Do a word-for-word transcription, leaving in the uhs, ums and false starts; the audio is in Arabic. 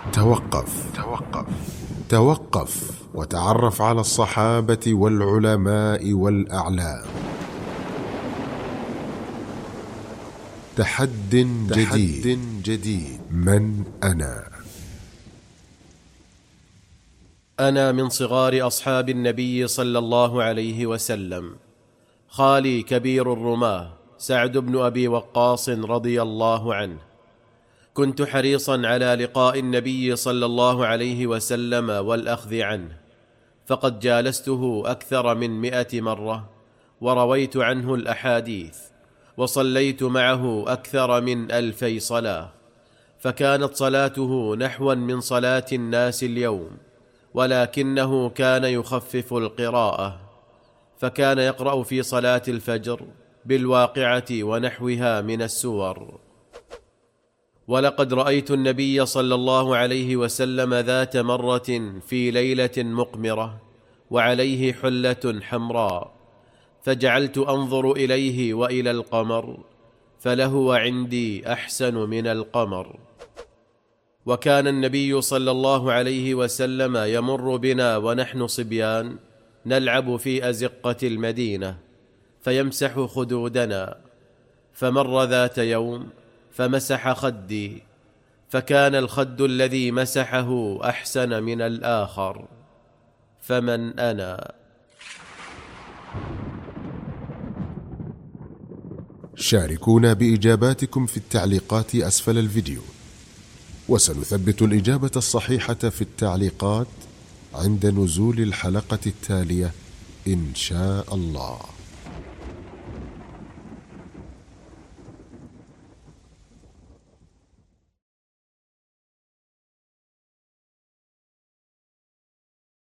توقف توقف توقف وتعرف على الصحابة والعلماء والأعلام. تحد جديد, جديد من أنا؟ أنا من صغار أصحاب النبي صلى الله عليه وسلم. خالي كبير الرماة سعد بن أبي وقاص رضي الله عنه. كنت حريصا على لقاء النبي صلى الله عليه وسلم والأخذ عنه، فقد جالسته أكثر من مئة مرة ورويت عنه الأحاديث، وصليت معه أكثر من ألفي صلاة، فكانت صلاته نحوا من صلاة الناس اليوم، ولكنه كان يخفف القراءة، فكان يقرأ في صلاة الفجر بالواقعة ونحوها من السور. ولقد رأيت النبي صلى الله عليه وسلم ذات مرة في ليلة مقمرة وعليه حلة حمراء، فجعلت أنظر إليه وإلى القمر، فلهو عندي أحسن من القمر. وكان النبي صلى الله عليه وسلم يمر بنا ونحن صبيان نلعب في أزقة المدينة، فيمسح خدودنا، فمر ذات يوم فمسح خدي، فكان الخد الذي مسحه أحسن من الآخر. فمن أنا؟ شاركونا بإجاباتكم في التعليقات أسفل الفيديو، وسنثبت الإجابة الصحيحة في التعليقات عند نزول الحلقة التالية إن شاء الله.